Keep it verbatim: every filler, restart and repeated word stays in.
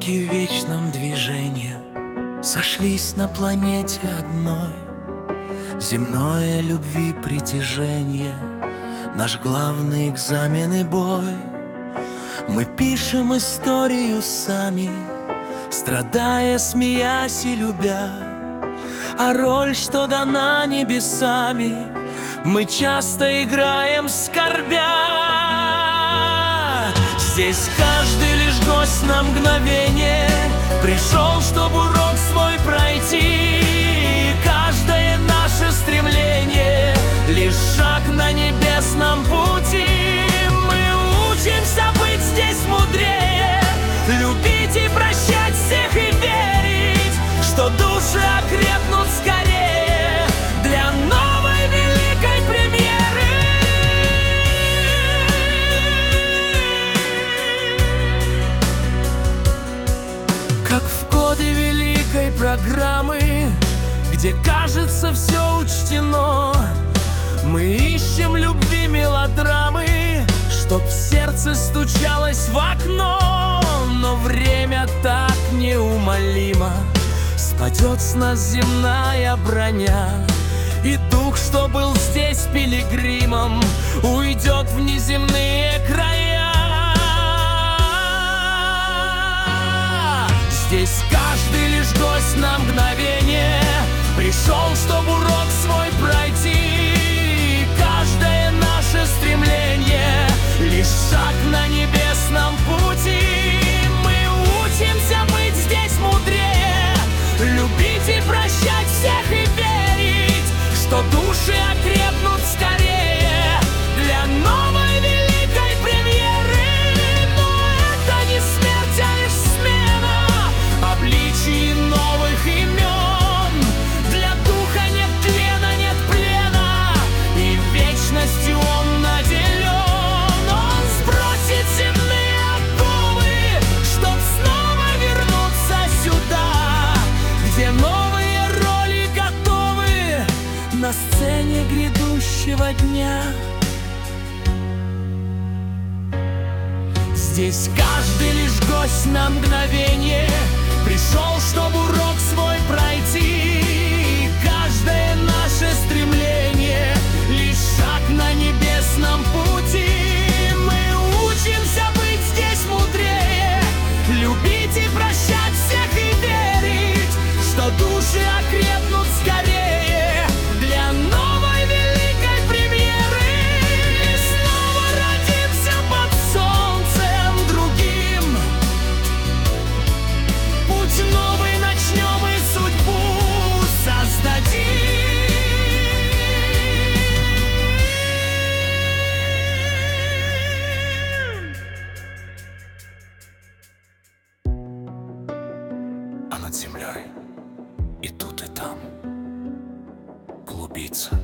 Звуки в вечном движении сошлись на планете одной. Земное любви притяжение, наш главный экзамен и бой. Мы пишем историю сами, страдая, смеясь и любя. А роль, что дана небесами, мы часто играем скорбя. Здесь каждый лишь гость на мгновение, пришел, чтобы урок свой пройти. Каждое наше стремление — лишь шаг на небесном пути. Мы учимся быть здесь мудрее, любить и прощать всех и верить, что души окрепнут скорее для новой великой премьеры. Как в годы великой программы, где, кажется, все учтено, мы ищем любви мелодрамы, чтоб сердце стучалось в окно. Но время так неумолимо, спадет с нас земная броня, и дух, что был здесь пилигримом, уйдет в неземные края. Здесь каждый лишь гость на мгновение, пришел, чтобы урок свой пройти. Каждое наше стремление — лишь шаг на небесном пути. Мы учимся быть здесь мудрее, любить и прощать всех и верить, что души окрепнут скорее для новой великой премьеры. Но это не смерть, а лишь смена обличий новых имен. Для духа нет тлена, нет плена, и вечностью он наделен. Он сбросит земные оковы, чтоб снова вернуться сюда, где новые роли готовы на сцене грядущего дня. Здесь каждый лишь гость на мгновение, пришел, чтобы урок свой пройти. Каждое наше стремление — лишь шаг на небесном пути. Мы учимся быть здесь мудрее, любить и прощать всех и верить, что души окрепнут скорее для новой великой премьеры. И снова родимся под солнцем другим, путь новый начнем и судьбу создадим. А над землей и тут, и там клубится